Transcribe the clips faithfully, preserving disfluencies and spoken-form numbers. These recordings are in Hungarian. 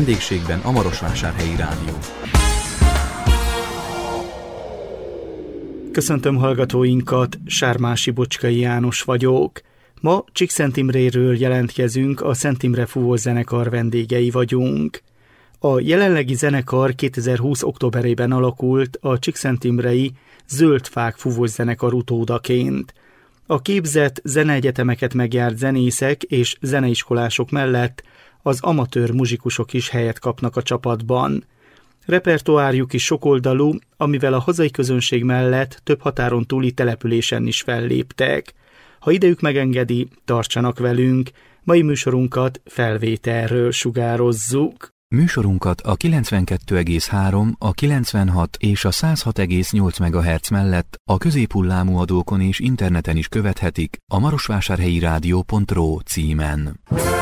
vendégségben a Marosvásárhelyi Rádió. Köszöntöm hallgatóinkat, Sármási Bocskai János vagyok. Ma Csíkszent Imréről jelentkezünk, a Szent Imre Fúvós Zenekar vendégei vagyunk. A jelenlegi zenekar kétezer-húsz októberében alakult a csíkszentimrei Zöldfák Fúvós Zenekar utódaként. A képzett zeneegyetemeket megjárt zenészek és zeneiskolások mellett az amatőr muzsikusok is helyet kapnak a csapatban. Repertoárjuk is sokoldalú, amivel a hazai közönség mellett több határon túli településen is felléptek. Ha idejük megengedi, tartsanak velünk, mai műsorunkat felvételről sugározzuk. Műsorunkat a kilencvenkettő egész három, a kilencvenhat és a száz hat egész nyolc megahertz mellett a középhullámú adókon és interneten is követhetik a marosvásárhelyi rádió pont ro címen.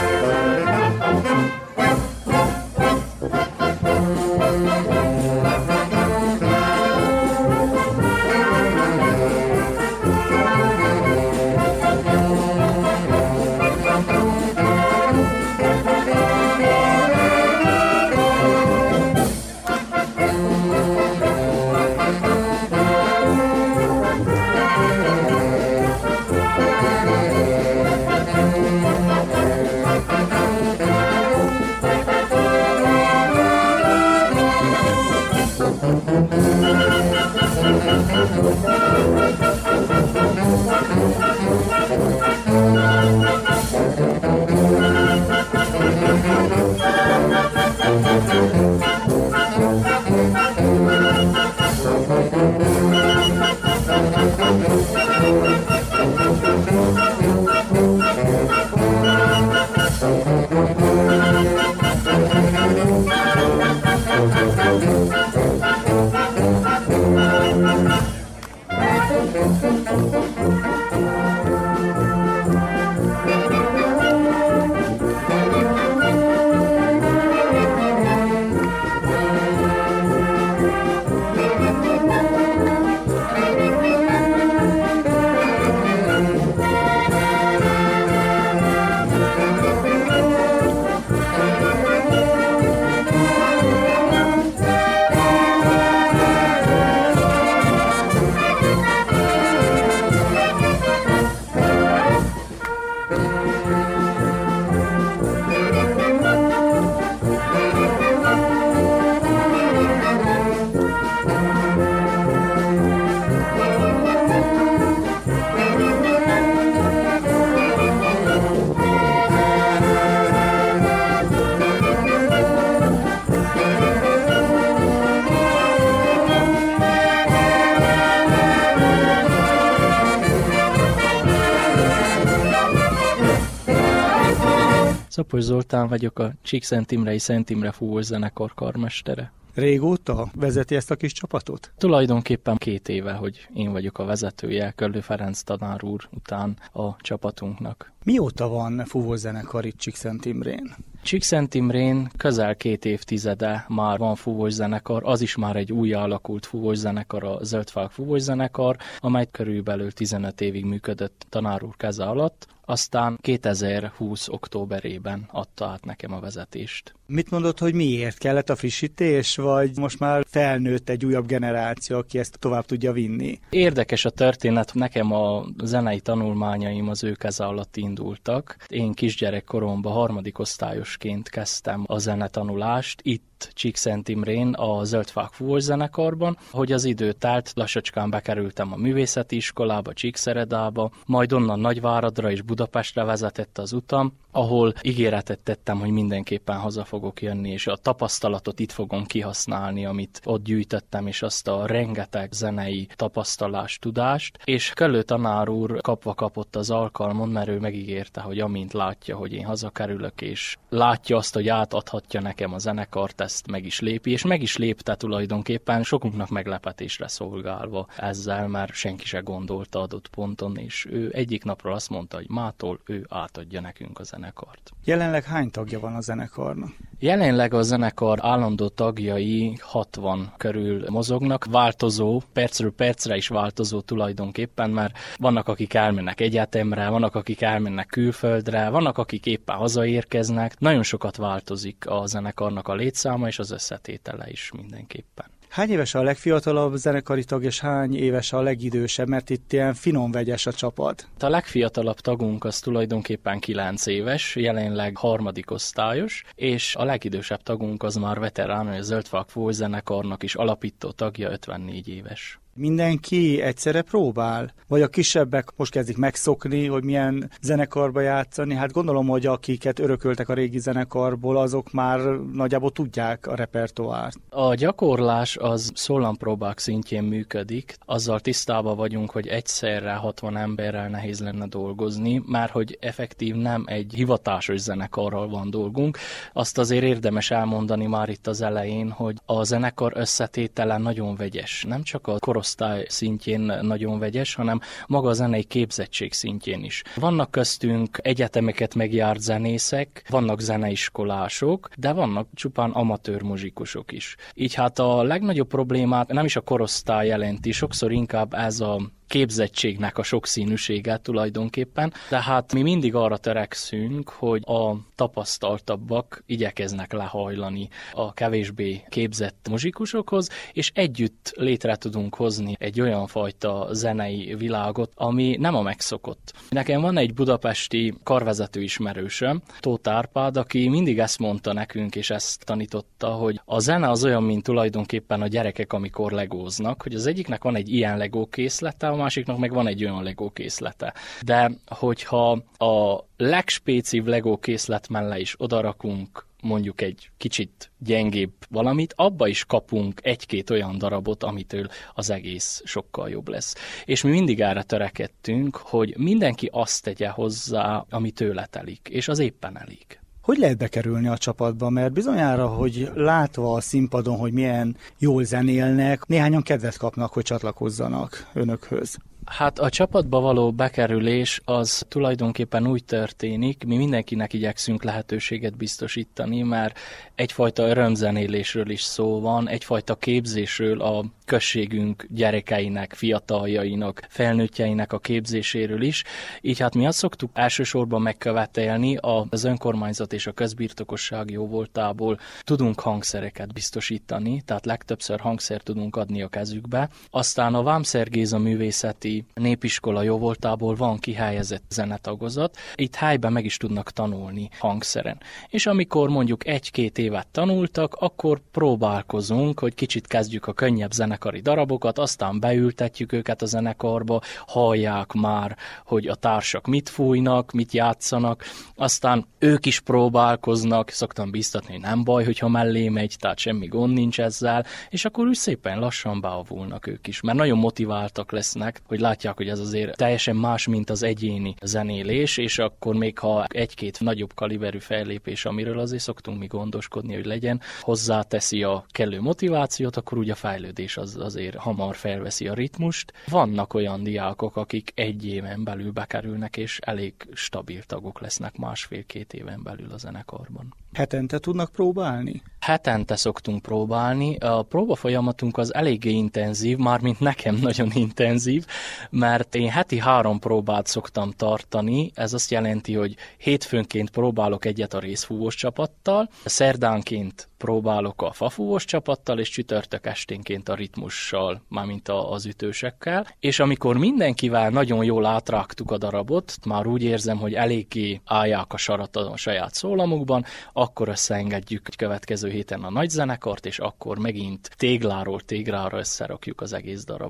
Szapos Zoltán vagyok, a Csíkszentimrei Szent Imre Fúvós Zenekar karmestere. Régóta vezeti ezt a kis csapatot? Tulajdonképpen két éve, hogy én vagyok a vezetője, Köllő Ferenc tanár úr után a csapatunknak. Mióta van fúvós zenekar itt Csíkszent-Imrén? Csíkszent-Imrén közel két évtizede már van fúvós zenekar, az is már egy új alakult fúvós zenekar, a Zöldfák Fúvós Zenekar, amely körülbelül tizenöt évig működött tanár úr keze alatt. Aztán kétezer-húsz októberében adta át nekem a vezetést. Mit mondod, hogy miért kellett a frissítés, vagy most már felnőtt egy újabb generáció, aki ezt tovább tudja vinni? Érdekes a történet, nekem a zenei tanulmányaim az ő keze alatt indultak. Én kisgyerekkoromban harmadik osztályosként kezdtem a zenetanulást, itt Csíkszent-Imrén a Zöldfák Fúvós Zenekarban. Hogy az idő telt, lassacskán bekerültem a művészeti iskolába, Csíkszeredába, majd onnan Nagyváradra és Budapestre vezetett az utam, ahol ígéretet tettem, hogy mindenképpen haza fogok jönni, és a tapasztalatot itt fogom kihasználni, amit ott gyűjtöttem, és azt a rengeteg zenei tapasztalást, tudást. És Köllő tanár úr kapva kapott az alkalmon, mert ő megígérte, hogy amint látja, hogy én hazakerülök, és látja azt, hogy átadhatja nekem a zenekart, ezt meg is lépi, és meg is lépte tulajdonképpen, sokunknak meglepetésre szolgálva ezzel, mert senki se gondolta adott ponton, és ő egyik napról azt mondta, hogy mától ő átadja nekünk a zenekart. Jelenleg hány tagja van a zenekarnak? Jelenleg a zenekar állandó tagjai hatvan körül mozognak, változó, percről percre is változó tulajdonképpen, mert vannak, akik elmennek egyetemre, vannak, akik elmennek külföldre, vannak, akik éppen hazaérkeznek. Nagyon sokat változik a zenekarnak a létszáma és az összetétele is mindenképpen. Hány éves a legfiatalabb zenekari tag, és hány éves a legidősebb, mert itt ilyen finom vegyes a csapat? A legfiatalabb tagunk az tulajdonképpen kilenc éves, jelenleg harmadik osztályos, és a legidősebb tagunk az már veterán, a Zöldfák Fúvózenekarnak is alapító tagja, ötvennégy éves. Mindenki egyszerre próbál? Vagy a kisebbek most kezdik megszokni, hogy milyen zenekarba játszani? Hát gondolom, hogy akiket örököltek a régi zenekarból, azok már nagyjából tudják a repertoárt. A gyakorlás az szólampróbák szintjén működik. Azzal tisztában vagyunk, hogy egyszerre hatvan emberrel nehéz lenne dolgozni, már hogy effektív nem egy hivatásos zenekarral van dolgunk. Azt azért érdemes elmondani már itt az elején, hogy a zenekar összetétele nagyon vegyes. Nem csak a korosztály szintjén nagyon vegyes, hanem maga a zenei képzettség szintjén is. Vannak köztünk egyetemeket megjárt zenészek, vannak zeneiskolások, de vannak csupán amatőr muzsikusok is. Így hát a legnagyobb problémát nem is a korosztály jelenti, sokszor inkább ez a képzettségnek a sokszínűsége tulajdonképpen, de hát mi mindig arra törekszünk, hogy a tapasztaltabbak igyekeznek lehajlani a kevésbé képzett muzsikusokhoz, és együtt létre tudunk hozni egy olyan fajta zenei világot, ami nem a megszokott. Nekem van egy budapesti karvezető ismerősöm, Tóth Árpád, aki mindig ezt mondta nekünk, és ezt tanította, hogy a zene az olyan, mint tulajdonképpen a gyerekek, amikor legóznak, hogy az egyiknek van egy ilyen legókészlete, a másiknak meg van egy olyan Lego készlete. De hogyha a legspécibb Lego készlet mellé is odarakunk mondjuk egy kicsit gyengébb valamit, abba is kapunk egy-két olyan darabot, amitől az egész sokkal jobb lesz. És mi mindig erre törekedtünk, hogy mindenki azt tegye hozzá, ami tőle telik, és az éppen elég. Hogy lehet bekerülni a csapatba? Mert bizonyára, hogy látva a színpadon, hogy milyen jól zenélnek, néhányan kedvet kapnak, hogy csatlakozzanak önökhöz. Hát a csapatba való bekerülés az tulajdonképpen úgy történik, mi mindenkinek igyekszünk lehetőséget biztosítani, mert egyfajta örömzenélésről is szó van, egyfajta képzésről, a községünk gyerekeinek, fiataljainak, felnőttjeinek a képzéséről is. Így hát mi azt szoktuk elsősorban megkövetelni, az önkormányzat és a közbirtokosság jóvoltából tudunk hangszereket biztosítani, tehát legtöbbször hangszert tudunk adni a kezükbe. Aztán a Vámszer Géza művészeti népiskola jóvoltából van kihelyezett zenetagozat, itt helyben meg is tudnak tanulni hangszeren. És amikor mondjuk egy-két évet tanultak, akkor próbálkozunk, hogy kicsit kezdjük a könnyebb zenekari darabokat, aztán beültetjük őket a zenekarba, hallják már, hogy a társak mit fújnak, mit játszanak, aztán ők is próbálkoznak, szoktam bíztatni, hogy nem baj, hogyha mellé megy, tehát semmi gond nincs ezzel, és akkor úgy szépen lassan beavulnak ők is, mert nagyon motiváltak lesznek, hogy látják, hogy ez azért teljesen más, mint az egyéni zenélés, és akkor még ha egy-két nagyobb kaliberű fellépés, amiről azért szoktunk mi gondoskodni, hogy legyen, hozzáteszi a kellő motivációt, akkor úgy a fejlődés az azért hamar felveszi a ritmust. Vannak olyan diákok, akik egy éven belül bekerülnek, és elég stabil tagok lesznek másfél-két éven belül a zenekarban. Hetente tudnak próbálni? Hetente szoktunk próbálni. A próbafolyamatunk az eléggé intenzív, mármint nekem nagyon intenzív, mert én heti három próbát szoktam tartani. Ez azt jelenti, hogy hétfőnként próbálok egyet a részfúvós csapattal, szerdánként próbálok a fafúvós csapattal, és csütörtök esténként a ritmussal, mármint az ütősekkel. És amikor mindenkivel nagyon jól átrágtuk a darabot, már úgy érzem, hogy eléggé állják a sarat a saját szólamukban, akkor összeengedjük a következő héten a nagy zenekart, és akkor megint tégláról téglára összerakjuk az egész darabot.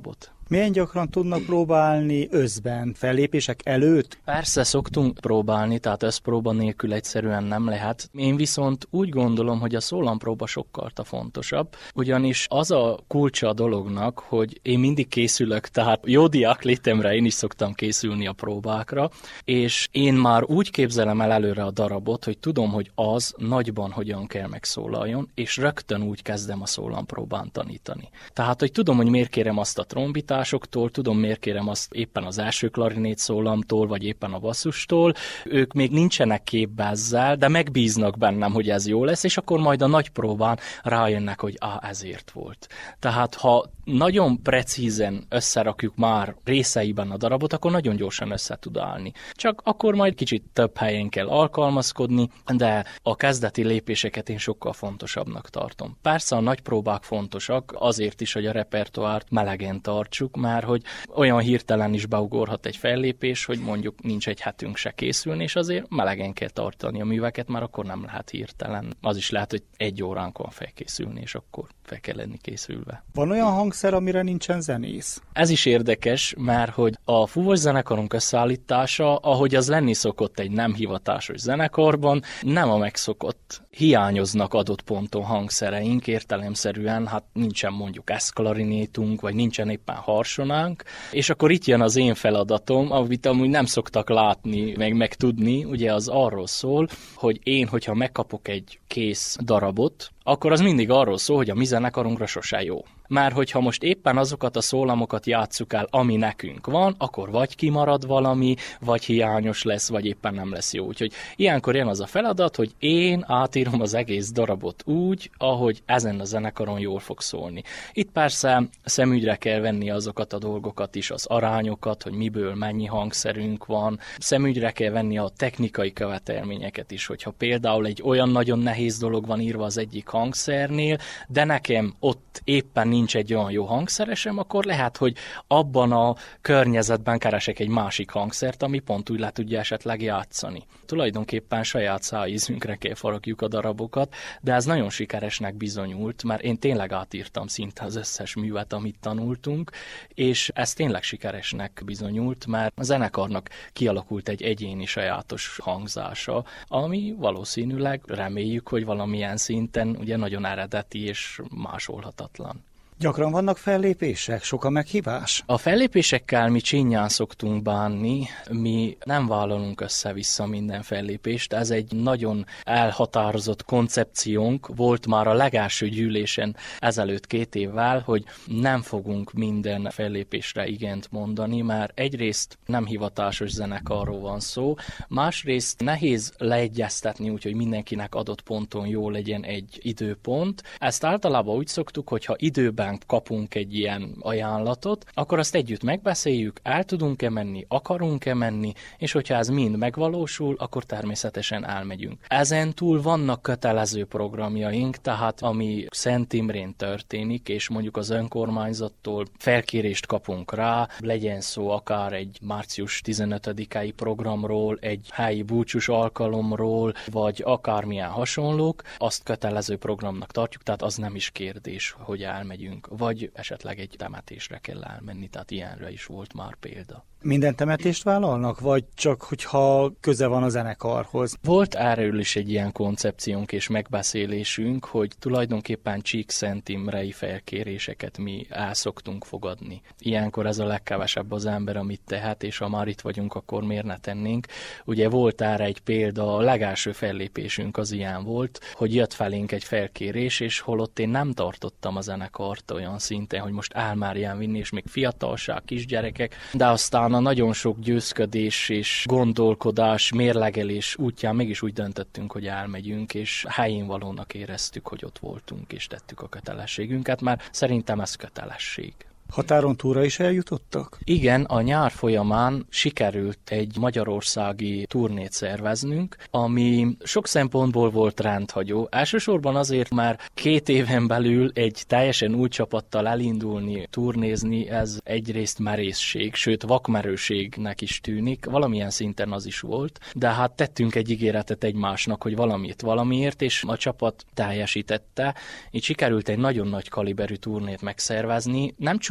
Milyen gyakran tudnak próbálni összben, fellépések előtt? Persze szoktunk próbálni, tehát összpróba nélkül egyszerűen nem lehet. Én viszont úgy gondolom, hogy a szólampróba sokkal fontosabb, ugyanis az a kulcsa a dolognak, hogy én mindig készülök, tehát jó diák létemre én is szoktam készülni a próbákra, és én már úgy képzelem el előre a darabot, hogy tudom, hogy az nagyban hogyan kell megszólaljon, és rögtön úgy kezdem a szólampróbán tanítani. Tehát, hogy tudom, hogy miért kérem azt a trombitásoktól, tudom, miért kérem azt éppen az első klarinét szólamtól, vagy éppen a basszustól. Ők még nincsenek képbe ezzel, de megbíznak bennem, hogy ez jó lesz, és akkor majd a nagy próbán rájönnek, hogy á, ezért volt. Tehát, ha nagyon precízen összerakjuk már részeiben a darabot, akkor nagyon gyorsan össze tud állni. Csak akkor majd kicsit több helyen kell alkalmazkodni, de a kezdeti lépéseket én sokkal fontosabbnak tartom. Persze a nagy próbák fontosak, azért is, hogy a repertoárt melegen tartsuk, mert hogy olyan hirtelen is beugorhat egy fellépés, hogy mondjuk nincs egy hetünk se készülni, és azért melegen kell tartani a műveket, már akkor nem lehet hirtelen. Az is lehet, hogy egy óránk van felkészülni, és akkor fel kell lenni készülve. Van olyan hangszer, amire nincsen zenész? Ez is érdekes, mert hogy a fúvós zenekarunk összeállítása, ahogy az lenni szokott egy nem hivatásos zenekarban, nem a megszokott. Hiányoznak adott ponton hangszereink, értelemszerűen, hát nincsen mondjuk eszklarinétunk, vagy nincsen éppen harsonánk, és akkor itt jön az én feladatom, amit amúgy nem szoktak látni, meg, meg tudni, ugye az arról szól, hogy én, hogyha megkapok egy kész darabot, akkor az mindig arról szól, hogy a mi zenekarunkra sose jó. Már hogyha most éppen azokat a szólamokat játsszuk el, ami nekünk van, akkor vagy kimarad valami, vagy hiányos lesz, vagy éppen nem lesz jó. Úgyhogy ilyenkor jön az a feladat, hogy én átírom az egész darabot úgy, ahogy ezen a zenekaron jól fog szólni. Itt persze szemügyre kell venni azokat a dolgokat is, az arányokat, hogy miből mennyi hangszerünk van. Szemügyre kell venni a technikai követelményeket is, hogyha például egy olyan nagyon nehéz dolog van írva az egyik hangszernél, de nekem ott éppen nincs egy olyan jó hangszeresem, akkor lehet, hogy abban a környezetben keresek egy másik hangszert, ami pont úgy le tudja esetleg játszani. Tulajdonképpen saját szájízünkre kell faragjuk a darabokat, de ez nagyon sikeresnek bizonyult, mert én tényleg átírtam szinte az összes művet, amit tanultunk, és ez tényleg sikeresnek bizonyult, mert a zenekarnak kialakult egy egyéni sajátos hangzása, ami valószínűleg reméljük, hogy valamilyen szinten ugye nagyon eredeti és másolhatatlan. Gyakran vannak fellépések? Sok a meghívás? A fellépésekkel mi csinyán szoktunk bánni, mi nem vállalunk össze-vissza minden fellépést, ez egy nagyon elhatározott koncepciónk, volt már a legelső gyűlésen ezelőtt két évvel, hogy nem fogunk minden fellépésre igent mondani, mert egyrészt nem hivatásos zenekarról van szó, másrészt nehéz leegyeztetni, úgyhogy mindenkinek adott ponton jó legyen egy időpont. Ezt általában úgy szoktuk, hogyha időben kapunk egy ilyen ajánlatot, akkor azt együtt megbeszéljük, el tudunk-e menni, akarunk-e menni, és hogyha ez mind megvalósul, akkor természetesen elmegyünk. Ezen túl vannak kötelező programjaink, tehát ami Szent Imrén történik, és mondjuk az önkormányzattól felkérést kapunk rá, legyen szó akár egy március tizenötödikai programról, egy helyi búcsús alkalomról, vagy akármilyen hasonlók, azt kötelező programnak tartjuk, tehát az nem is kérdés, hogy elmegyünk. Vagy esetleg egy temetésre kell elmenni, tehát ilyenre is volt már példa. Minden temetést vállalnak, vagy csak hogyha köze van a zenekarhoz? Volt erről is egy ilyen koncepciónk és megbeszélésünk, hogy tulajdonképpen Csíkszent Imrei felkéréseket mi el szoktunk fogadni. Ilyenkor ez a legkevesebb az ember, amit tehet, és ha már itt vagyunk, akkor miért ne tennénk. Ugye volt erre egy példa, a legelső fellépésünk az ilyen volt, hogy jött felénk egy felkérés, és holott én nem tartottam a zenekart olyan szinten, hogy most elmárján vinni, és még fiatalság, kisgyerekek, de aztán a nagyon sok győzködés és gondolkodás, mérlegelés útján mégis úgy döntöttünk, hogy elmegyünk, és helyén valónak éreztük, hogy ott voltunk, és tettük a kötelességünket, mert szerintem ez kötelesség. Határon túlra is eljutottak? Igen, a nyár folyamán sikerült egy magyarországi turnét szerveznünk, ami sok szempontból volt rendhagyó. Elsősorban azért, mert két éven belül egy teljesen új csapattal elindulni, turnézni, ez egyrészt merészség, sőt vakmerőségnek is tűnik, valamilyen szinten az is volt, de hát tettünk egy ígéretet egymásnak, hogy valamit valamiért, és a csapat teljesítette. Így sikerült egy nagyon nagy kaliberű turnét megszervezni, nem csupán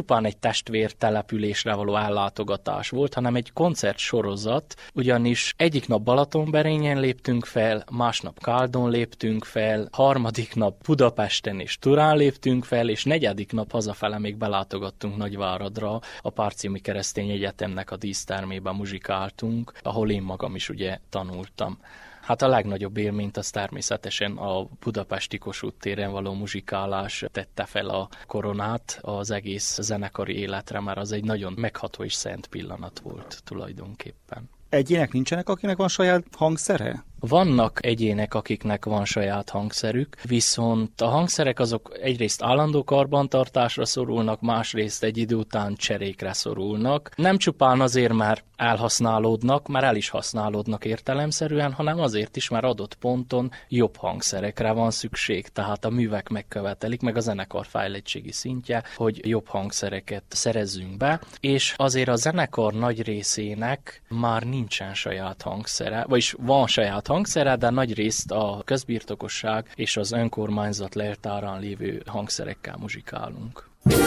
csupán egy testvértelepülésre való ellátogatás volt, hanem egy koncertsorozat, ugyanis egyik nap Balatonberényen léptünk fel, másnap Káldon léptünk fel, harmadik nap Budapesten és Turán léptünk fel, és negyedik nap hazafele még belátogattunk Nagyváradra, a Párcimi Keresztény Egyetemnek a dísztermében muzsikáltunk, ahol én magam is ugye tanultam. Hát a legnagyobb élményt az természetesen a budapesti Kossuth téren való muzsikálás tette fel a koronát az egész zenekari életre, mert az egy nagyon megható és szent pillanat volt tulajdonképpen. Egyének nincsenek, akinek van saját hangszere? Vannak egyének, akiknek van saját hangszerük, viszont a hangszerek azok egyrészt állandó karbantartásra szorulnak, másrészt egy idő után cserékre szorulnak. Nem csupán azért, mert elhasználódnak, mert el is használódnak értelemszerűen, hanem azért is, mert adott ponton jobb hangszerekre van szükség. Tehát a művek megkövetelik, meg a zenekar fejlettségi szintje, hogy jobb hangszereket szerezzünk be, és azért a zenekar nagy részének már nincsen saját hangszere, vagyis van saját hangszere, de nagy részt a közbirtokosság és az önkormányzat leltárán lévő hangszerekkel muzsikálunk.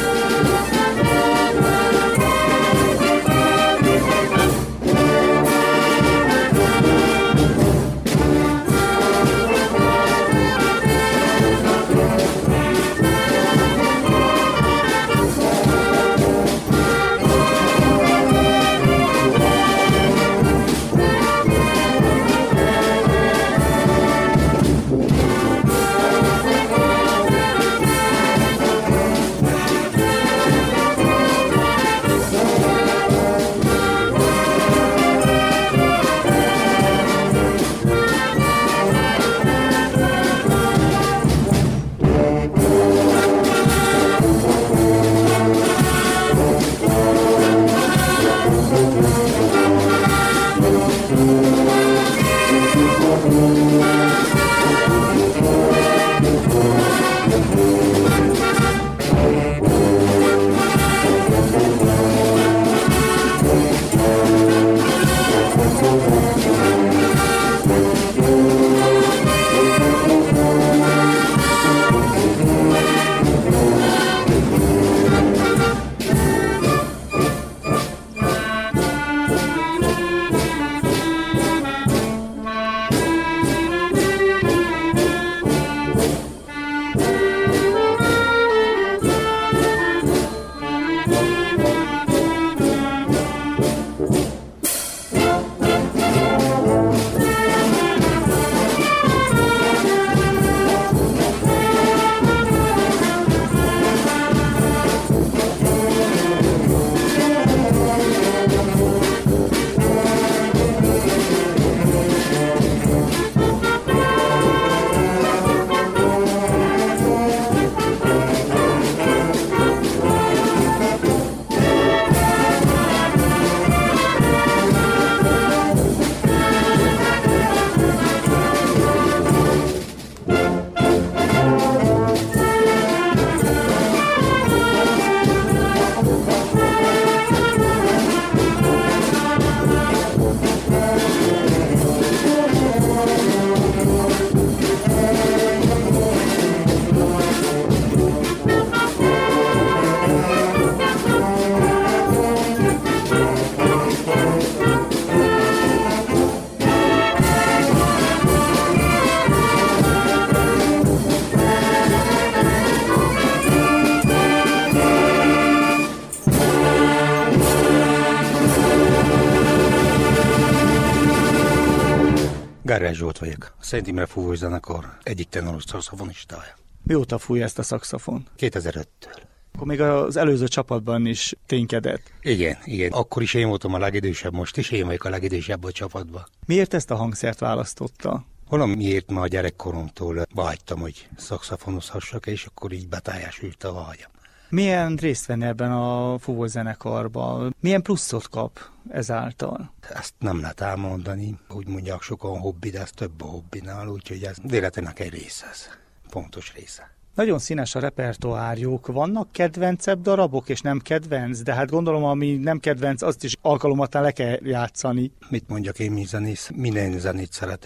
Gárás Zsolt vagyok, a Szent Imre Fúvós Zenekar egyik tenoros szaxofonistája. Mióta fújja ezt a szaxofon? kétezer-öttől. Akkor még az előző csapatban is ténykedett. Igen, igen. Akkor is én voltam a legidősebb, most is én vagyok a legidősebb a csapatban. Miért ezt a hangszert választotta? Valamiért már a gyerekkoromtól vágytam, hogy szaxofonozhassak, és akkor így betájásult a vágyam. Milyen részt venni ebben a fúvós zenekarban? Milyen pluszot kap ezáltal? Ezt nem lehet elmondani. Úgy mondják sokan hobbi, de ez több a hobbinál, úgyhogy ez életének egy része, ez fontos része. Nagyon színes a repertoárjuk. Vannak kedvencebb darabok, és nem kedvenc, de hát gondolom, ami nem kedvenc, azt is alkalomattán le kell játszani. Mit mondjak én, mi zenész? Minden zenét szeretek.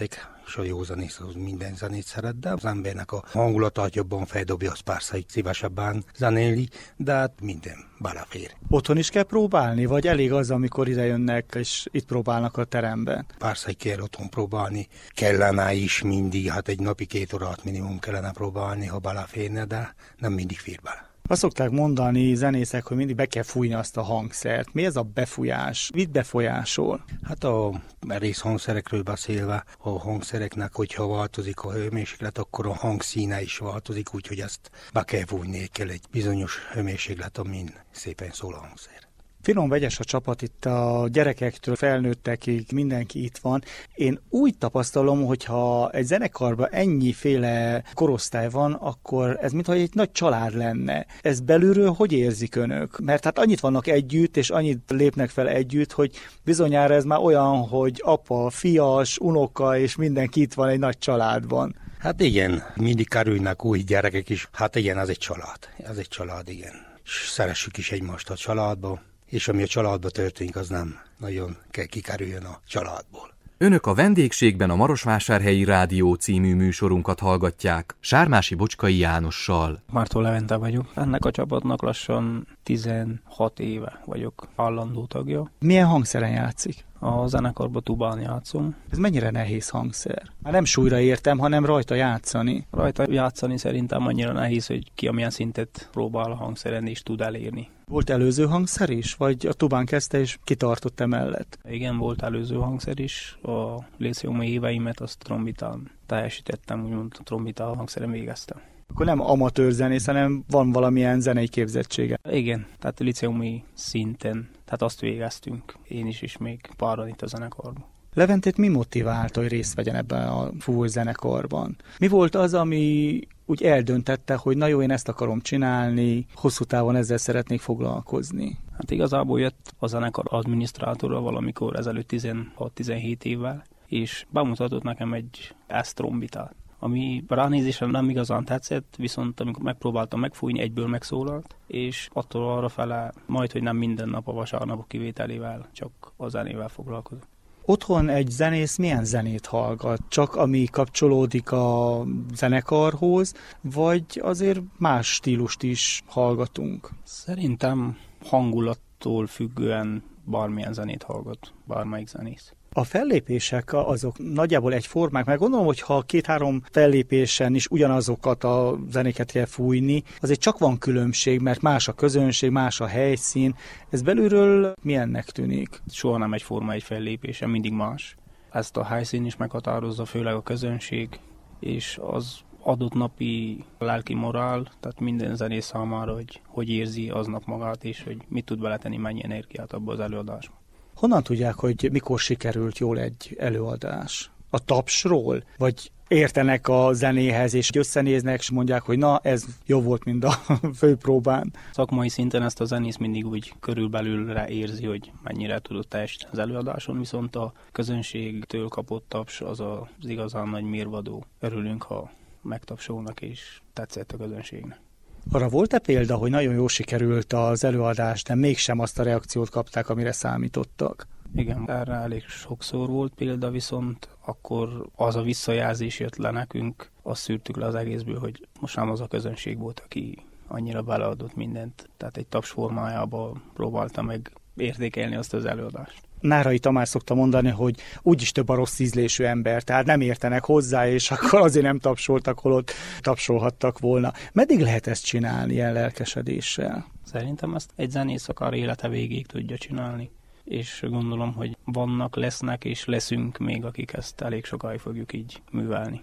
és a jó zenész az minden zenét szeret, de az embernek a hangulatát jobban feldobja, az persze, hogy szívesebben zenéli, de hát minden belefér. Otthon is kell próbálni, vagy elég az, amikor ide jönnek, és itt próbálnak a teremben? Persze, hogy kell otthon próbálni, kellene is mindig, hát egy napi két órát minimum kellene próbálni, ha beleférne, de nem mindig fér bele. Azt szokták mondani zenészek, hogy mindig be kell fújni azt a hangszert. Mi ez a befújás? Mit befolyásol? Hát a merész hangszerekről beszélve, a hangszereknek, hogyha változik a hőmérséklet, akkor a hangszíne is változik, úgyhogy ezt be kell fújni, kell egy bizonyos hőmérséklet, amin szépen szól a hangszer. Finom vegyes a csapat, itt a gyerekektől felnőttekig mindenki itt van. Én úgy tapasztalom, hogyha egy zenekarban ennyiféle korosztály van, akkor ez mintha egy nagy család lenne. Ez belülről hogy érzik önök? Mert hát annyit vannak együtt, és annyit lépnek fel együtt, hogy bizonyára ez már olyan, hogy apa, fias, unoka, és mindenki itt van egy nagy családban. Hát igen, mindig kerülnek új gyerekek is. Hát igen, ez egy család. Ez egy család, igen. És szeressük is egymást a családba. És ami a családban történik, az nem nagyon kell kikerüljön a családból. Önök a vendégségben a Marosvásárhelyi Rádió című műsorunkat hallgatják Sármási Bocskai Jánossal. Mártó Levente vagyok. Ennek a csapatnak lassan tizenhat éve vagyok állandó tagja. Milyen hangszeren játszik? A zenekarban tubán játszom. Ez mennyire nehéz hangszer? Már nem súlyra értem, hanem rajta játszani. Rajta játszani szerintem annyira nehéz, hogy ki amilyen szintet próbál a hangszeren is tud elérni. Volt előző hangszer is? Vagy a tubán kezdte és kitartott emellett? Igen, volt előző hangszer is. A léciumi éveimet azt trombitán teljesítettem, úgymond trombita hangszeren végeztem. Akkor nem amatőr zenész, hanem van valamilyen zenei képzettsége. Igen, tehát líceumi szinten, tehát azt végeztünk. Én is, is még páran itt a zenekarban. Leventét mi motivált, hogy részt vegyen ebben a fúvós zenekarban? Mi volt az, ami úgy eldöntette, hogy na jó, én ezt akarom csinálni, hosszú távon ezzel szeretnék foglalkozni? Hát igazából jött a zenekar adminisztrátora valamikor ezelőtt tizenhat-tizenhét évvel, és bemutatott nekem egy S-trombitát, ami ránézésre nem igazán tetszett, viszont amikor megpróbáltam megfújni, egyből megszólalt, és attól arra fele majd, hogy nem minden nap a vasárnapok kivételével, csak a zenével foglalkozom. Otthon egy zenész milyen zenét hallgat? Csak ami kapcsolódik a zenekarhoz, vagy azért más stílust is hallgatunk? Szerintem hangulattól függően bármilyen zenét hallgat, bármelyik zenész. A fellépések azok nagyjából egyformák, mert gondolom, hogy ha két-három fellépésen is ugyanazokat a zenéket kell fújni, azért csak van különbség, mert más a közönség, más a helyszín. Ez belülről milyennek tűnik? Soha nem egyforma egy fellépésen, mindig más. Ezt a helyszín is meghatározza, főleg a közönség, és az adott napi lelki morál, tehát minden zenész számára, hogy hogy érzi aznap magát, és hogy mit tud beletenni, mennyi energiát abba az előadásba. Honnan tudják, hogy mikor sikerült jól egy előadás? A tapsról? Vagy értenek a zenéhez, és összenéznek, és mondják, hogy na, ez jobb volt, mint a főpróbán? Szakmai szinten ezt a zenész mindig úgy körülbelülre érzi, hogy mennyire tudott teljesíteni az előadáson, viszont a közönségtől kapott taps az az igazán nagy mérvadó. Örülünk, ha megtapsolnak, és tetszett a közönségnek. Arra volt-e példa, hogy nagyon jól sikerült az előadás, de mégsem azt a reakciót kapták, amire számítottak? Igen, erre elég sokszor volt példa, viszont akkor az a visszajelzés jött le nekünk, azt szűrtük le az egészből, hogy most nem az a közönség volt, aki annyira beleadott mindent, tehát egy taps formájában próbálta meg értékelni azt az előadást. Nárai Tamás szokta mondani, hogy úgyis több a rossz ízlésű ember, tehát nem értenek hozzá, és akkor azért nem tapsoltak, holott tapsolhattak volna. Meddig lehet ezt csinálni ilyen lelkesedéssel? Szerintem ezt egy zenész akár élete végéig tudja csinálni, és gondolom, hogy vannak, lesznek és leszünk még, akik ezt elég sokáig fogjuk így művelni.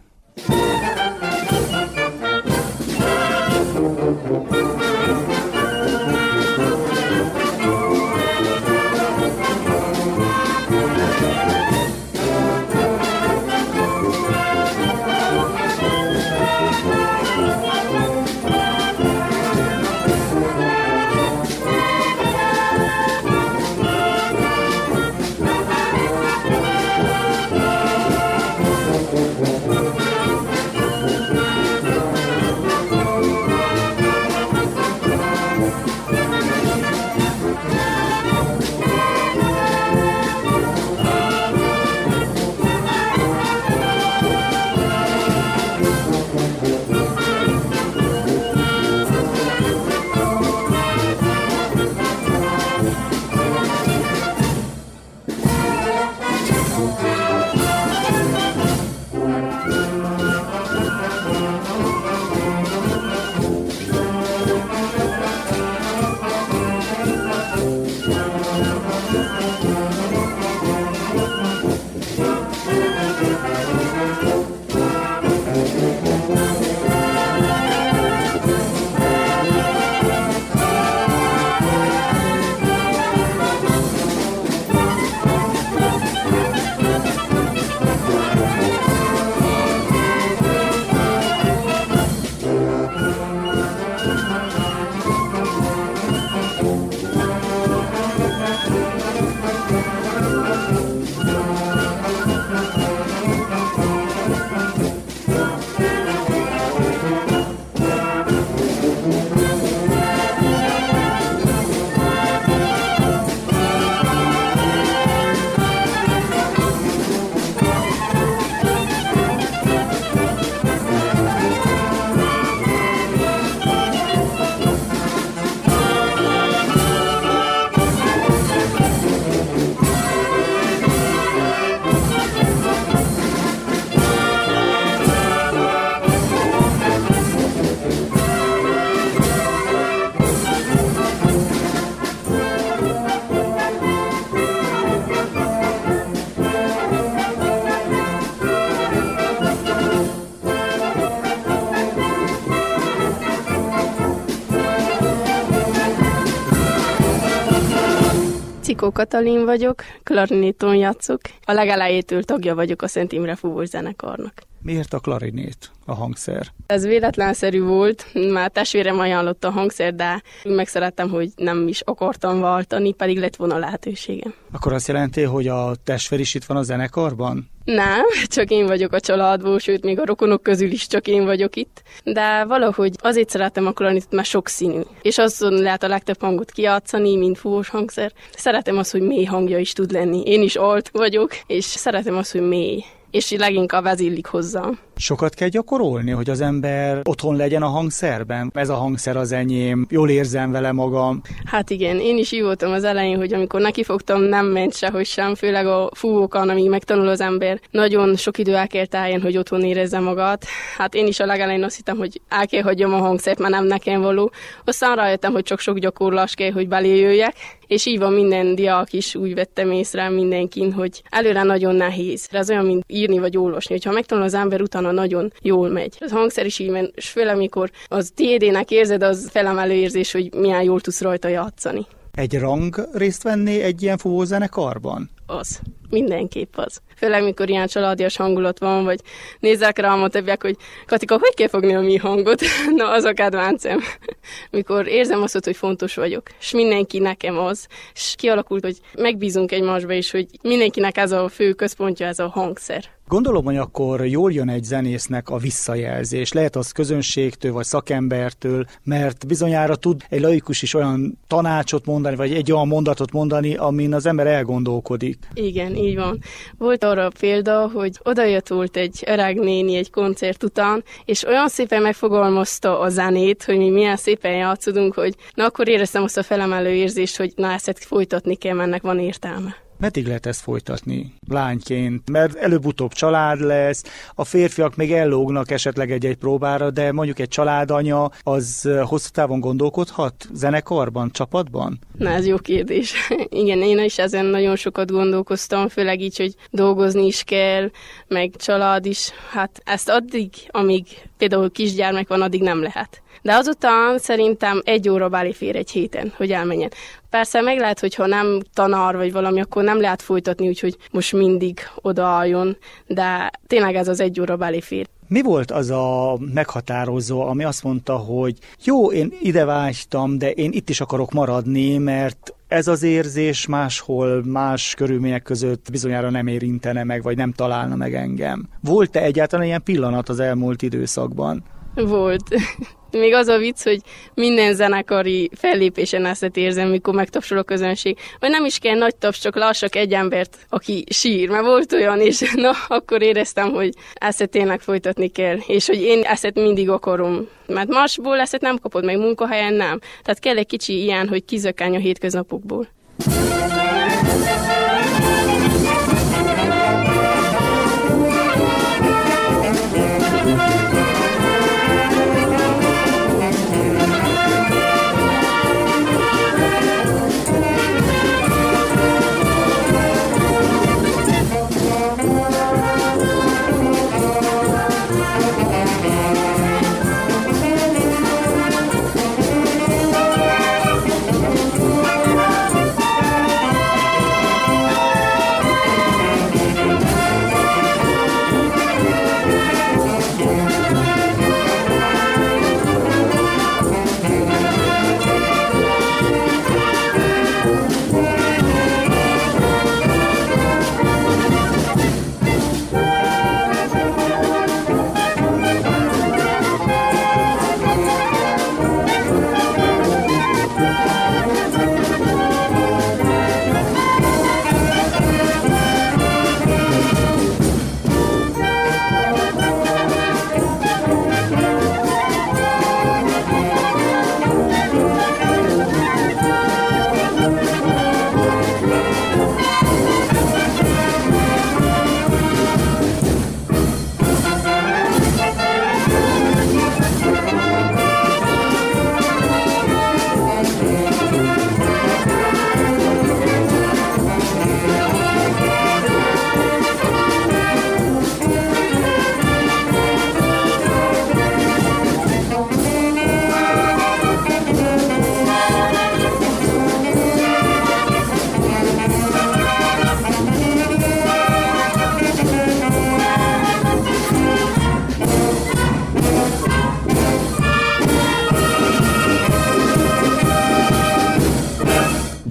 Ildikó Katalin vagyok, klarinéton játszok. A legelejétől tagja vagyok a Szent Imre fúvós zenekarnak. Miért a klarinét, a hangszer? Ez véletlenszerű volt, már testvérem ajánlott a hangszer, de megszerettem, hogy nem is akartam váltani, pedig lett volna lehetőségem. Akkor azt jelenti, hogy a testvér is itt van a zenekarban? Nem, csak én vagyok a családból, sőt, még a rokonok közül is csak én vagyok itt. De valahogy azért szeretem a klarinétot, mert sokszínű. És azon lehet a legtöbb hangot kijátszani, mint fúvós hangszer. Szeretem azt, hogy mély hangja is tud lenni. Én is alt vagyok, és szeretem azt, hogy mély. És leginkább ez illik hozzá. Sokat kell gyakorolni, hogy az ember otthon legyen a hangszerben? Ez a hangszer az enyém, jól érzem vele magam. Hát igen, én is így voltam az elején, hogy amikor nekifogtam, nem ment sehogy sem, főleg a fúvókon, amíg megtanul az ember. Nagyon sok idő el kell teljen, hogy otthon érezze magát. Hát én is a legelején azt hittem, hogy el kell hagyjam a hangszert, mert nem nekem való. Aztán rájöttem, hogy csak sok gyakorlás kell, hogy beléjöjjek. És így van, minden diák is úgy vettem észre mindenkin, hogy előre nagyon nehéz. Ez olyan, mint írni vagy olvasni. Ha megtanul az ember, utána nagyon jól megy. Az hangszer is így van, és főleg, amikor az tiédének érzed, az felemelő érzés, hogy milyen jól tudsz rajta játszani. Egy rang részt venni egy ilyen fúvózenekarban? Az. Mindenképp az. Főleg, mikor ilyen családias hangulat van, vagy nézzek rám a többiek, hogy Katika, hogy kell fogni a mi hangot? Na, az a kedvencem. Mikor érzem azt, hogy fontos vagyok, és mindenki nekem az, és kialakult, hogy megbízunk egymásba is, hogy mindenkinek ez a fő központja, ez a hangszer. Gondolom, hogy akkor jól jön egy zenésznek a visszajelzés. Lehet az közönségtől, vagy szakembertől, mert bizonyára tud egy laikus is olyan tanácsot mondani, vagy egy olyan mondatot mondani, amin az ember elgondolkodik. Igen, így van. Volt arra példa, hogy odajött volt egy öreg néni egy koncert után, és olyan szépen megfogalmazta a zenét, hogy mi milyen szépen játszodunk, hogy na akkor éreztem azt a felemelő érzést, hogy na ezt folytatni kell, ennek van értelme. Meddig lehet ezt folytatni lányként? Mert előbb-utóbb család lesz, a férfiak még ellógnak esetleg egy-egy próbára, de mondjuk egy családanya, az hosszú távon gondolkodhat zenekarban, csapatban? Na, ez jó kérdés. Igen, én is ezen nagyon sokat gondolkoztam, főleg így, hogy dolgozni is kell, meg család is. Hát ezt addig, amíg például kisgyermek van, addig nem lehet. De azután szerintem egy óra belefér egy héten, hogy elmenjen. Persze meg lehet, hogy ha nem tanár vagy valami, akkor nem lehet folytatni, úgyhogy most mindig odaálljon, de tényleg ez az egy óra belefér. Mi volt az a meghatározó, ami azt mondta, hogy jó, én ide vágytam, de én itt is akarok maradni, mert ez az érzés máshol, más körülmények között bizonyára nem érintene meg, vagy nem találna meg engem. Volt-e egyáltalán ilyen pillanat az elmúlt időszakban? Volt. Még az a vicc, hogy minden zenekari fellépésen ezt érzem, mikor megtapsol a közönség. Vagy nem is kell nagy taps, csak lássak egy embert, aki sír. Mert volt olyan, és na, akkor éreztem, hogy ezt tényleg folytatni kell. És hogy én ezt mindig akarom. Mert másból ezt nem kapod meg, munkahelyen nem. Tehát kell egy kicsi ilyen, hogy kizökkenj a hétköznapokból.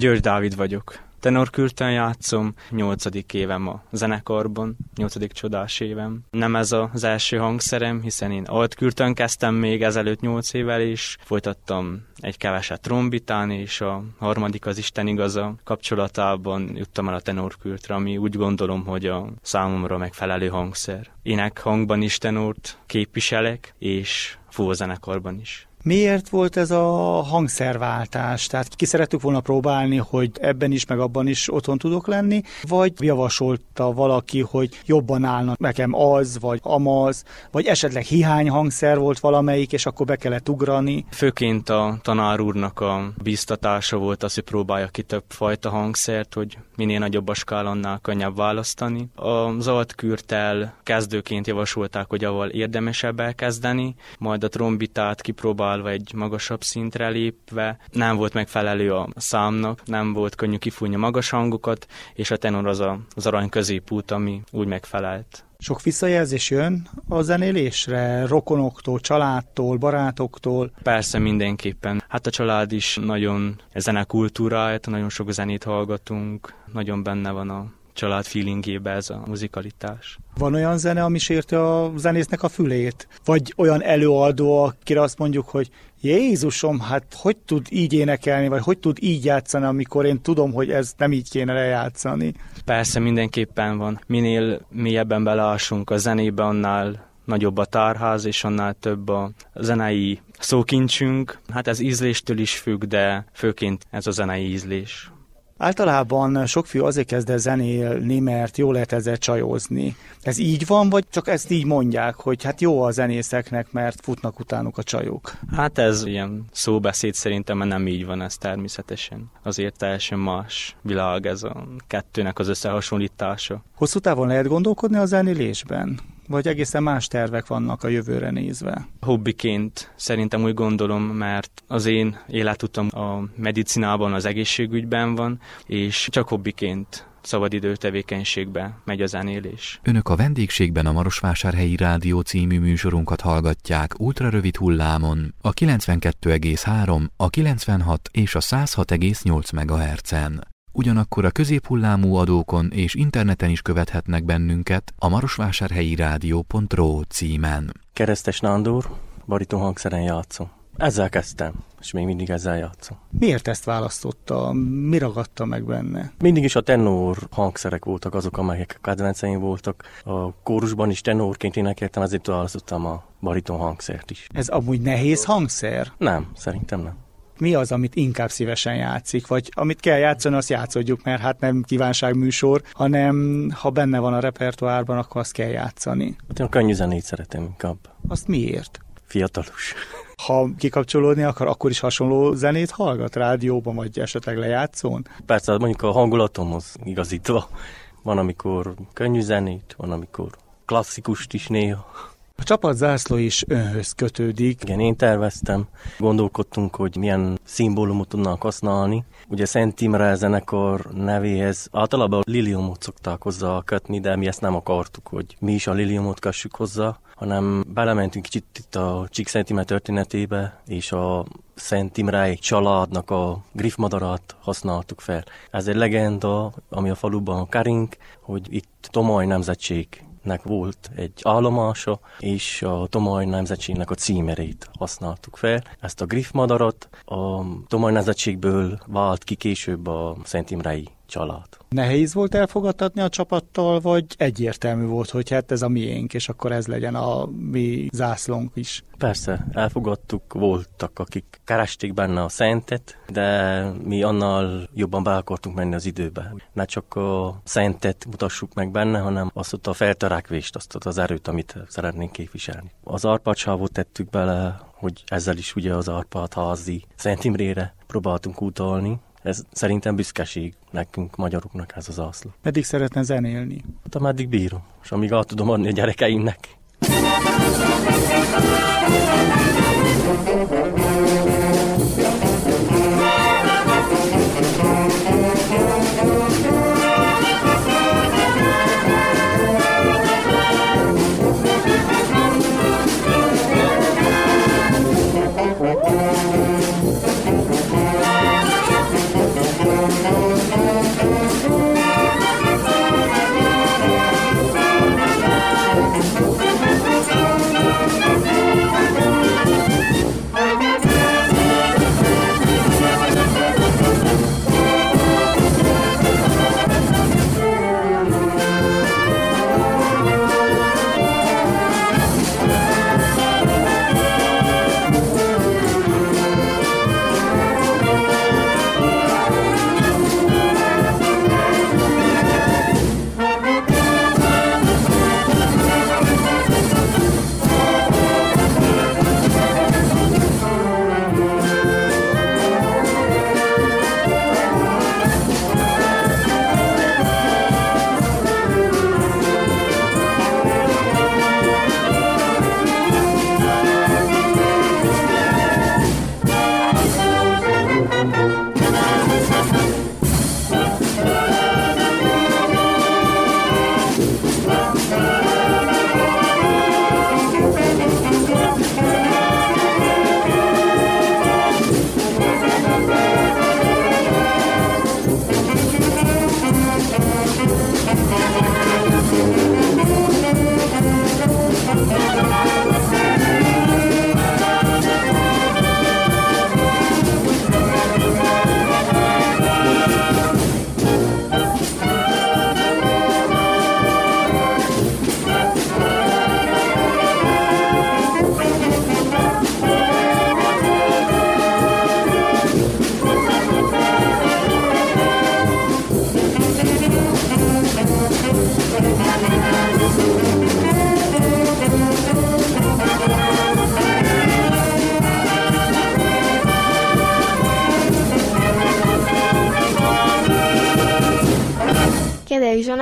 György Dávid vagyok. Tenorkürtön játszom, nyolcadik évem a zenekarban, nyolcadik csodás évem. Nem ez az első hangszerem, hiszen én altkürtön kezdtem még ezelőtt nyolc évvel, és folytattam egy keveset trombitán, és a harmadik az Isten igaza kapcsolatában juttam el a tenorkürtre, ami úgy gondolom, hogy a számomra megfelelő hangszer. Ének hangban is tenort képviselek, és fúvózenekarban is. Miért volt ez a hangszerváltás? Tehát ki szerettük volna próbálni, hogy ebben is, meg abban is otthon tudok lenni, vagy javasolta valaki, hogy jobban állna nekem az, vagy amaz, vagy esetleg hiány hangszer volt valamelyik, és akkor be kellett ugrani? Főként a tanár úrnak a bíztatása volt az, hogy próbálja ki több fajta hangszert, hogy minél nagyobb a skála, annál könnyebb választani. Az altkürttel kezdőként javasolták, hogy avval érdemesebb elkezdeni, majd a trombitát kipróbálva egy magasabb szintre lépve. Nem volt megfelelő a számnak, nem volt könnyű kifújni a magas hangokat, és a tenor az a, az arany középút, ami úgy megfelelt. Sok visszajelzés jön a zenélésre, rokonoktól, családtól, barátoktól? Persze, mindenképpen. Hát a család is nagyon zenekultúráját, nagyon sok zenét hallgatunk, nagyon benne van a család feelingébe ez a muzikalitás. Van olyan zene, ami sérti a zenésznek a fülét? Vagy olyan előadó, akire azt mondjuk, hogy Jézusom, hát hogy tud így énekelni, vagy hogy tud így játszani, amikor én tudom, hogy ez nem így kéne lejátszani? Persze, mindenképpen van. Minél mélyebben beleássunk a zenébe, annál nagyobb a tárház, és annál több a zenei szókincsünk. Hát ez ízléstől is függ, de főként ez a zenei ízlés. Általában sok fiú azért kezd el zenélni, mert jól lehet ezzel csajozni. Ez így van, vagy csak ezt így mondják, hogy hát jó a zenészeknek, mert futnak utánuk a csajok? Hát ez ilyen szóbeszéd szerintem, mert nem így van ez természetesen. Azért teljesen más világ ez a kettőnek az összehasonlítása. Hosszú távon lehet gondolkodni a zenélésben? Vagy egészen más tervek vannak a jövőre nézve? Hobbiként szerintem úgy gondolom, mert az én életutam a medicinában, az egészségügyben van, és csak hobbiként, szabadidő tevékenységbe megy a zenélés. Önök a vendégségben a Marosvásárhelyi Rádió című műsorunkat hallgatják ultrarövid hullámon, a kilencvenkettő egész három, a kilencvenhat és a száz hat egész nyolc megahertzen. Ugyanakkor a középhullámú adókon és interneten is követhetnek bennünket a marosvásárhelyi rádió pont ro címen. Keresztes Nándor, bariton hangszeren játszom. Ezzel kezdtem, és még mindig ezzel játszom. Miért ezt választotta? Mi ragadta meg benne? Mindig is a tenor hangszerek voltak azok, amelyek a kedvenceim voltak. A kórusban is tenorként énekeltem, ezért választottam a bariton hangszert is. Ez amúgy nehéz hangszer? Nem, szerintem nem. Mi az, amit inkább szívesen játszik? Vagy amit kell játszani, azt játszodjuk, mert hát nem kívánságműsor, hanem ha benne van a repertoárban, akkor azt kell játszani. Hát én a könnyű zenét szeretem inkább. Azt miért? Fiatalos. Ha kikapcsolódni akar, akkor is hasonló zenét hallgat rádióban, vagy esetleg lejátszón? Persze, mondjuk a hangulatomhoz igazítva. Van, amikor könnyű zenét, van, amikor klasszikust is néha. A csapat zászló is önhöz kötődik. Igen, én terveztem, gondolkodtunk, hogy milyen szimbólumot tudnánk használni. Ugye Szent Imre zenekar nevéhez általában a liliomot szokták hozzá kötni, de mi ezt nem akartuk, hogy mi is a liliomot kössük hozzá, hanem belementünk kicsit itt a Csíkszent Imre történetébe, és a Szent Imre családnak a griffmadarát használtuk fel. Ez egy legenda, ami a faluban a Karink, hogy itt Tomaj nemzetség nek volt egy állomása, és a Tomaj nemzetségnek a címerét használtuk fel. Ezt a griffmadarat a Tomaj nemzetségből vált ki később a Szent Imrei család. Nehéz volt elfogadtatni a csapattal, vagy egyértelmű volt, hogy hát ez a miénk, és akkor ez legyen a mi zászlónk is? Persze, elfogadtuk, voltak, akik keresték benne a szentet, de mi annál jobban be akartunk menni az időbe. Ne csak a szentet mutassuk meg benne, hanem azt a feltörekvést, azt az erőt, amit szeretnénk képviselni. Az árpádsávot tettük bele, hogy ezzel is ugye az Árpád házi Szent Imrére próbáltunk utalni. Ez szerintem büszkeség nekünk, magyaroknak ez az zászló. Meddig szeretne zenélni? Hát ameddig bírom, és amíg át tudom adni a gyerekeimnek.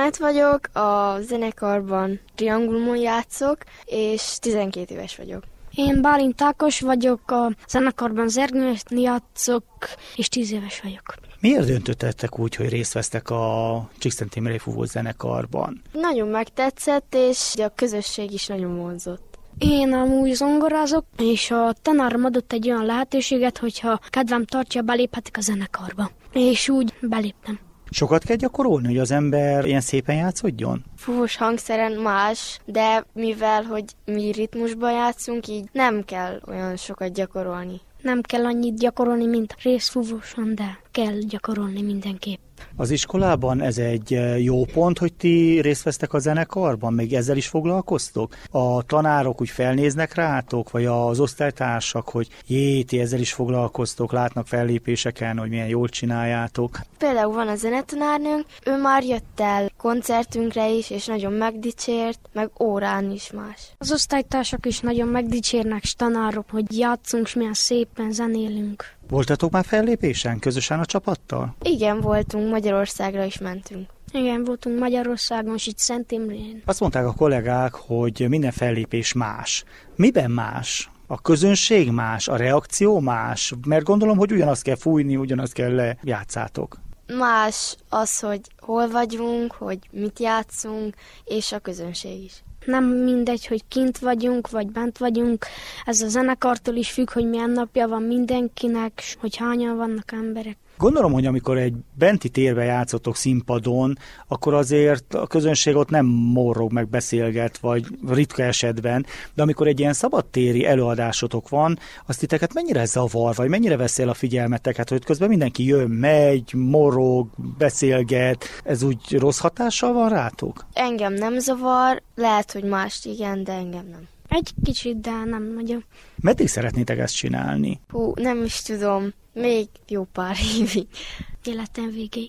Anett vagyok, a zenekarban triangulumon játszok, és tizenkét éves vagyok. Én Bálint Ákos vagyok, a zenekarban zergőt játszok, és tíz éves vagyok. Miért döntöttek úgy, hogy részt vesztek a Csíkszentmihalyi Fúvós Zenekarban? Nagyon megtetszett, és a közösség is nagyon vonzott. Én amúgy zongorázok, és a tanárom adott egy olyan lehetőséget, hogyha kedvem tartja, beléphetek a zenekarba. És úgy beléptem. Sokat kell gyakorolni, hogy az ember ilyen szépen játszódjon? Fúvós hangszeren más, de mivel, hogy mi ritmusban játszunk, így nem kell olyan sokat gyakorolni. Nem kell annyit gyakorolni, mint részfúvóson, de kell gyakorolni mindenképp. Az iskolában ez egy jó pont, hogy ti részt vesztek a zenekarban? Még ezzel is foglalkoztok? A tanárok úgy felnéznek rátok, vagy az osztálytársak, hogy jé, ti ezzel is foglalkoztok, látnak fellépéseken, hogy milyen jól csináljátok? Például van a zenetanárnőnk, ő már jött el koncertünkre is, és nagyon megdicsért, meg órán is más. Az osztálytársak is nagyon megdicsérnek, s tanárok, hogy játszunk, s milyen szépen zenélünk. Voltatok már fellépésen, közösen a csapattal? Igen, voltunk, Magyarországra is mentünk. Igen, voltunk Magyarországon, és itt Szent Imrén. Azt mondták a kollégák, hogy minden fellépés más. Miben más? A közönség más, a reakció más? Mert gondolom, hogy ugyanazt kell fújni, ugyanazt kell lejátszátok. Más az, hogy hol vagyunk, hogy mit játszunk, és a közönség is. Nem mindegy, hogy kint vagyunk, vagy bent vagyunk. Ez a zenekartól is függ, hogy milyen napja van mindenkinek, hogy hányan vannak emberek. Gondolom, hogy amikor egy benti térben játszottok színpadon, akkor azért a közönség ott nem morrog, meg beszélget, vagy ritka esetben, de amikor egy ilyen szabadtéri előadásotok van, azt titeket mennyire zavar, vagy mennyire veszi el a figyelmeteket, hogy közben mindenki jön, megy, morrog, beszélget, ez úgy rossz hatással van rátok? Engem nem zavar, lehet, hogy mást igen, de engem nem. Egy kicsit, de nem nagyon. Meddig szeretnétek ezt csinálni? Hú, nem is tudom. Még jó pár évig. Életem végéig.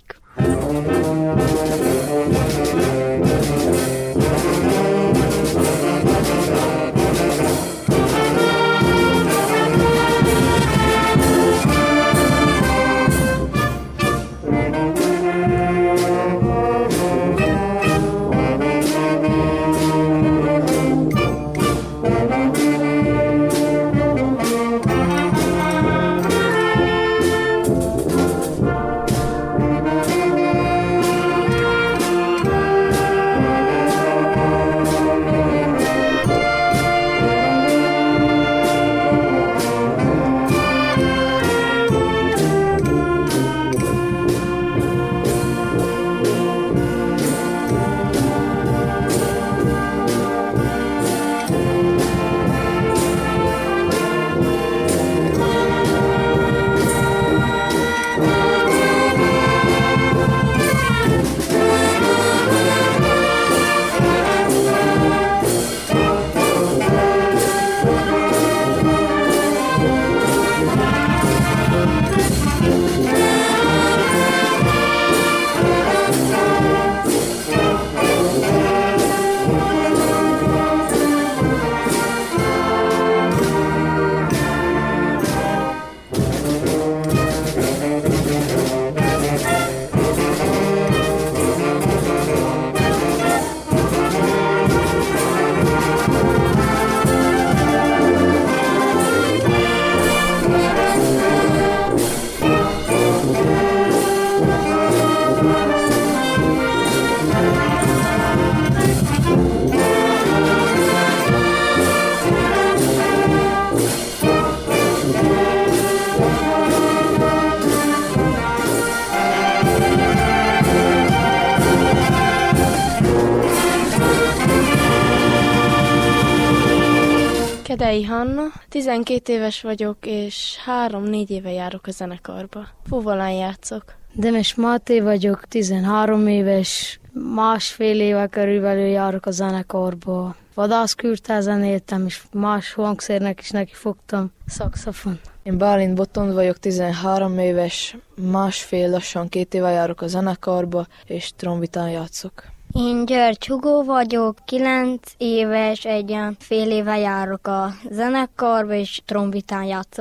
Kedei Hanna, tizenkét éves vagyok, és három-négy éve járok a zenekarba. Fuvolán játszok. Demes Máté vagyok, tizenhárom éves, másfél éve körülbelül járok a zenekarba. Vadászkürtel zenéltem, és más hangszernek is neki fogtam, szaxofon. Én Bálint Botond vagyok, tizenhárom éves, másfél lassan két éve járok a zenekarba, és trombitán játszok. Én György Hugó vagyok, kilenc éves, egy fél éve járok a zenekarba, és trombitán játszok.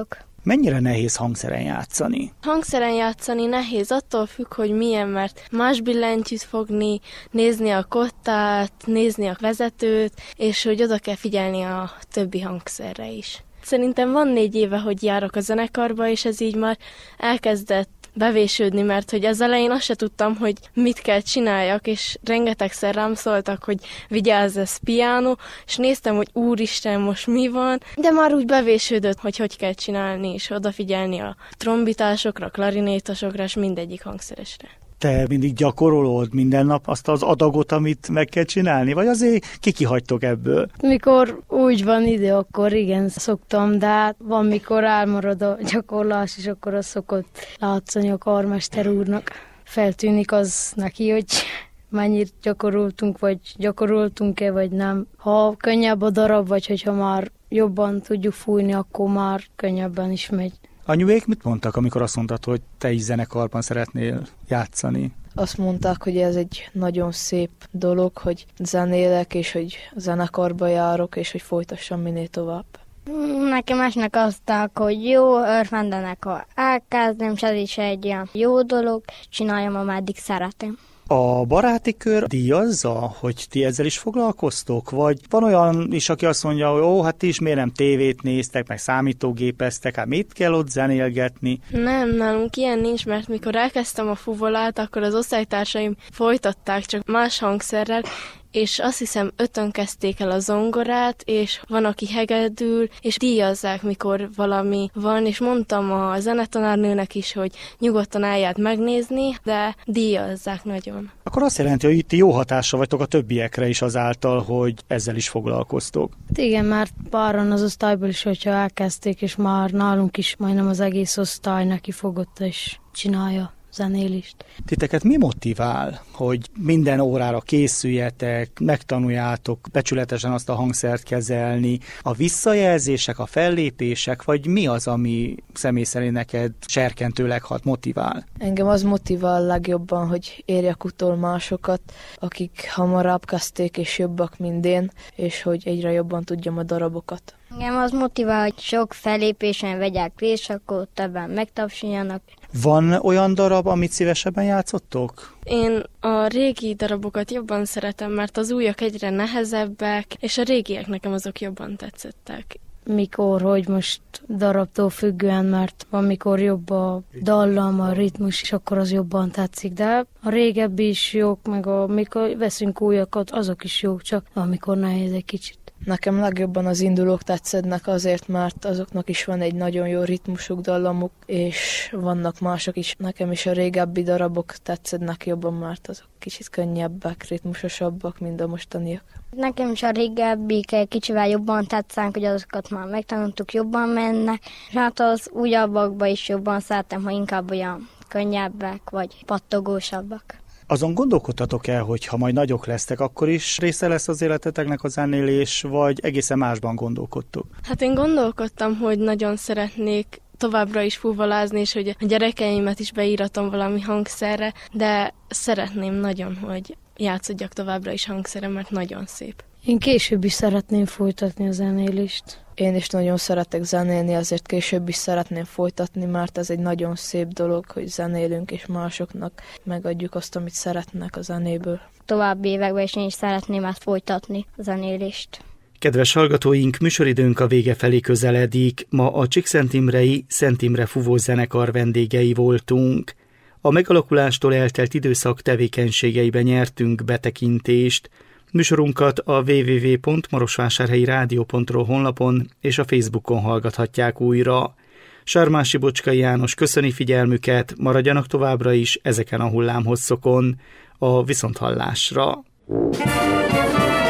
Mennyire nehéz hangszeren játszani? Hangszeren játszani nehéz, attól függ, hogy milyen, mert más billentyűt fogni, nézni a kottát, nézni a vezetőt, és hogy oda kell figyelni a többi hangszerre is. Szerintem van négy éve, hogy járok a zenekarba, és ez így már elkezdett bevésődni, mert hogy az elején azt se tudtam, hogy mit kell csináljak, és rengetegszer rám szóltak, hogy vigyázz, ez piano, és néztem, hogy úristen, most mi van, de már úgy bevésődött, hogy hogy kell csinálni, és odafigyelni a trombitásokra, klarinétosokra, és mindegyik hangszeresre. Te mindig gyakorolod minden nap azt az adagot, amit meg kell csinálni, vagy azért kikihagytok ebből? Mikor úgy van idő, akkor igen, szoktam, de hát van, mikor elmarad a gyakorlás, és akkor az szokott látszani a karmester úrnak. Feltűnik az neki, hogy mennyit gyakoroltunk, vagy gyakoroltunk-e, vagy nem. Ha könnyebb a darab, vagy hogyha már jobban tudjuk fújni, akkor már könnyebben is megy. Anyuék mit mondtak, amikor azt mondtad, hogy te is zenekarban szeretnél játszani? Azt mondták, hogy ez egy nagyon szép dolog, hogy zenélek, és hogy zenekarba járok, és hogy folytassam minél tovább. Nekem esnek azták, hogy jó, örvendenek, ha elkezdem, és ez is egy ilyen jó dolog, csináljam, ameddig szeretem. A baráti kör díjazza, hogy ti ezzel is foglalkoztok? Vagy van olyan is, aki azt mondja, hogy ó, hát ti is miért nem tévét néztek, meg számítógépeztek, hát mit kell ott zenélgetni? Nem, nálunk ilyen nincs, mert mikor elkezdtem a fuvolát, akkor az osztálytársaim folytatták csak más hangszerrel, és azt hiszem ötön kezdték el a zongorát, és van, aki hegedül, és díjazzák, mikor valami van, és mondtam a zenetanárnőnek is, hogy nyugodtan elját megnézni, de díjazzák nagyon. Akkor azt jelenti, hogy itt jó hatással vagytok a többiekre is azáltal, hogy ezzel is foglalkoztok. Igen, mert páran az osztályból is, hogyha elkezdték, és már nálunk is majdnem az egész osztály neki fogott, és csinálja zenélést. Titeket mi motivál, hogy minden órára készüljetek, megtanuljátok becsületesen azt a hangszert kezelni, a visszajelzések, a fellépések, vagy mi az, ami személy szerint neked serkentőleg hat, motivál? Engem az motivál legjobban, hogy érjek utol másokat, akik hamarabb kezdték és jobbak, mint én, és hogy egyre jobban tudjam a darabokat. Engem az motivál, hogy sok fellépésen vegyek részt, akkor többen megtapsoljanak. Van olyan darab, amit szívesebben játszottok? Én a régi darabokat jobban szeretem, mert az újak egyre nehezebbek, és a régiek nekem azok jobban tetszettek. Mikor, hogy most darabtól függően, mert amikor jobb a dallam, a ritmus, és akkor az jobban tetszik, de a régebbi is jók, meg amikor veszünk újakat, azok is jók, csak amikor nehéz egy kicsit. Nekem legjobban az indulók tetszednek azért, mert azoknak is van egy nagyon jó ritmusuk, dallamuk, és vannak mások is. Nekem is a régebbi darabok tetszednek jobban, mert azok kicsit könnyebbek, ritmusosabbak, mint a mostaniak. Nekem is a régebbik kicsivel jobban tetszenek, hogy azokat már megtanultuk, jobban mennek, és hát az újabbakban is jobban szeretem, ha inkább olyan könnyebbek, vagy pattogósabbak. Azon gondolkodtatok el, hogy ha majd nagyok lesztek, akkor is része lesz az életeteknek a zenélés, vagy egészen másban gondolkodtok? Hát én gondolkodtam, hogy nagyon szeretnék továbbra is fuvolázni, és hogy a gyerekeimet is beíratom valami hangszerre, de szeretném nagyon, hogy játszodjak továbbra is hangszerre, mert nagyon szép. Én később is szeretném folytatni a zenélést. Én is nagyon szeretek zenélni, azért később is szeretném folytatni, mert ez egy nagyon szép dolog, hogy zenélünk, és másoknak megadjuk azt, amit szeretnek a zenéből. További években is én is szeretném ezt folytatni, a zenélést. Kedves hallgatóink, műsoridőnk a vége felé közeledik. Ma a Csíkszenttimrei Szent Imre fúvós zenekar vendégei voltunk. A megalakulástól eltelt időszak tevékenységeiben nyertünk betekintést. Műsorunkat a double-u double-u double-u pont marosvásárhelyi rádió pont ro honlapon és a Facebookon hallgathatják újra. Sármási Bocskai János köszöni figyelmüket, maradjanak továbbra is ezeken a hullámhosszokon. A viszonthallásra!